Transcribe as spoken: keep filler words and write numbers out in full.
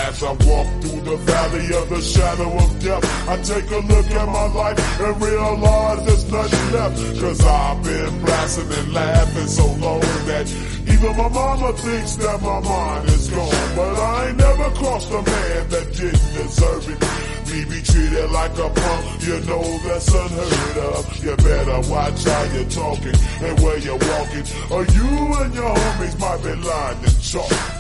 As I walk through the valley of the shadow of death, I take a look at my life and realize there's nothing left. Cause I've been blasting and laughing so long that even my mama thinks that my mind is gone. But I ain't never crossed a man that didn't deserve it. Me be treated like a punk, you know that's unheard of. You better watch how you're talking and where you're walking, or you and your homies might be lying in chalk.